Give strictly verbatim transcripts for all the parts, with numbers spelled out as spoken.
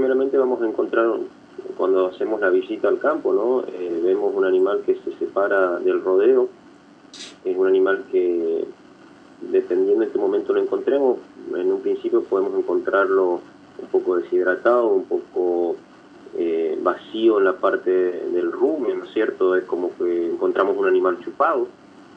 primeramente vamos a encontrar, cuando hacemos la visita al campo, ¿no? Eh, vemos un animal que se separa del rodeo. Es un animal que, dependiendo en qué momento lo encontremos, en un principio podemos encontrarlo un poco deshidratado, un poco eh, vacío en la parte del rumen, ¿no es cierto? Es como que encontramos un animal chupado.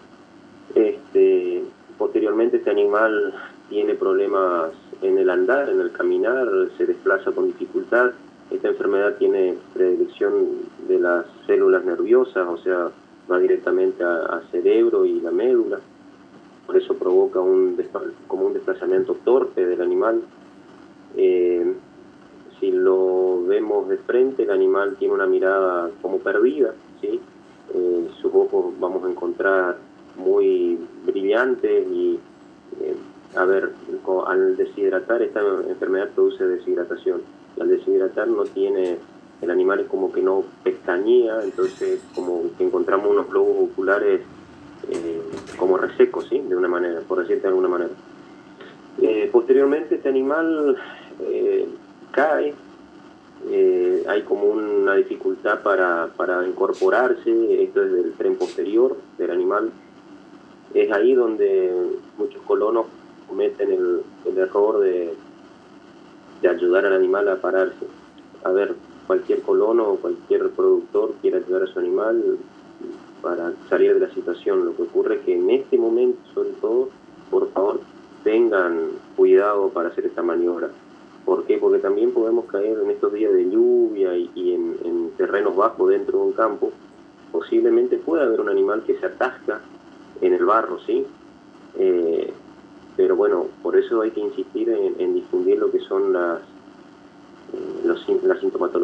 Este, posteriormente este animal tiene problemas en el andar, en el caminar, se desplaza con dificultad. Esta enfermedad tiene predilección de las células nerviosas, o sea, va directamente al cerebro y la médula. Por eso provoca un como un desplazamiento torpe del animal. Eh, si lo vemos de frente, el animal tiene una mirada como perdida, ¿sí? Eh, sus ojos vamos a encontrar muy brillantes y, eh, a ver, al deshidratar, esta enfermedad produce deshidratación. Y al deshidratar no tiene, el animal es como que no pestañea, entonces como que encontramos unos globos oculares eh, como resecos, ¿sí? De una manera, por decirte de alguna manera. Eh, posteriormente este animal eh, cae, eh, hay como una dificultad para, para incorporarse, esto es del tren posterior del animal. Es ahí donde muchos colonos cometen el, el error de, de ayudar al animal a pararse. A ver, cualquier colono o cualquier productor quiere ayudar a su animal para salir de la situación. Lo que ocurre es que en este momento, sobre todo, por favor, tengan cuidado para hacer esta maniobra. ¿Por qué? Porque también podemos caer en estos días de lluvia y, y en, en terrenos bajos dentro de un campo. Posiblemente pueda haber un animal que se atasca en el barro, ¿sí? Eh, pero bueno, por eso hay que insistir en, en difundir lo que son las, eh, los, las sintomatologías.